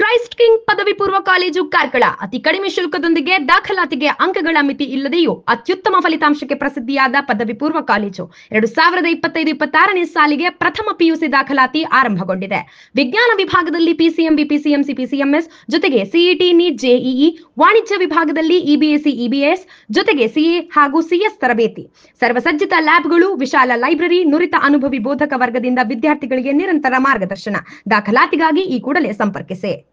Christ king ಪದವಿ ಪೂರ್ವ college Karkala ಅತಿ ಕಡಿಮೆ ಶುಲ್ಕದೊಂದಿಗೆ ದಾಖಲಾತಿಗೆ ಅಂಕಗಳ ಮಿತಿ ಇಲ್ಲದೆಯೂ ಅತ್ಯುತ್ತಮ ಫಲಿತಾಂಶಕ್ಕೆ ಪ್ರಸಿದ್ಧಿಯಾದ ಪದವಿ ಪೂರ್ವ ಕಾಲೇಜು 2025-26ನೇ ಸಾಲಿಗೆ ಪ್ರಥಮ ಪಿಯುಸಿ ದಾಖಲಾತಿ ಆರಂಭಗೊಂಡಿದೆ. ವಿಜ್ಞಾನ ವಿಭಾಗದಲ್ಲಿ ಪಿಸಿಎಂಬಿ, ಪಿಸಿಎಂಸಿ, ಪಿಸಿಎಂಎಸ್ ಜೊತೆಗೆ ಸಿಇಟಿ, ನೀಟ್, ಜೆಇಇ, ವಾಣಿಜ್ಯ ವಿಭಾಗದಲ್ಲಿ ಇಬಿಎಸ್ಸಿ, ಇಬಿಎಸ್ ಜೊತೆಗೆ ಸಿಎ ಹಾಗೂ ಸಿಎಸ್ ತರಬೇತಿ, ಸರ್ವಸಜ್ಜಿತ ಲ್ಯಾಬ್ಗಳು, ವಿಶಾಲ ಲೈಬ್ರರಿ, ನುರಿತ ಅನುಭವಿ ಬೋಧಕ ವರ್ಗದಿಂದ ವಿದ್ಯಾರ್ಥಿಗಳಿಗೆ ನಿರಂತರ ಮಾರ್ಗದರ್ಶನ. ದಾಖಲಾತಿಗಾಗಿ ಈ ಕೂಡಲೇ ಸಂಪರ್ಕಿಸಿ.